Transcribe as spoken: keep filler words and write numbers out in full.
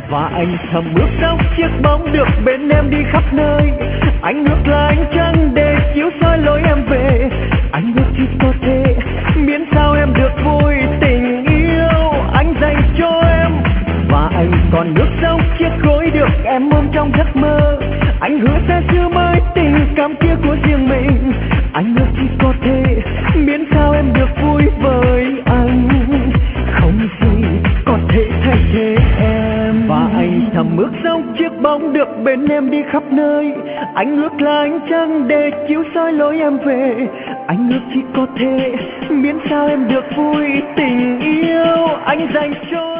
Và anh thầm ước sao chiếc bóng được bên em đi khắp nơi. Anh ước là ánh trăng để chiếu soi lối em về. Anh ước chỉ có thể miễn sao em được vui. Tình yêu anh dành cho em. Và anh còn ước sao chiếc gối được em ôm trong giấc mơ. Anh hứa sẽ giữ mãi tình cảm kia của riêng mình. Anh ước chỉ có thể miễn sao em được vui với anh. Không gì có thể thay thế em. Và anh thầm ước sao chiếc bóng được bên em đi khắp nơi. Anh ước là ánh trăng để chiếu soi lối em về. Anh ước chỉ có thể miễn sao em được vui. Tình yêu anh dành cho em.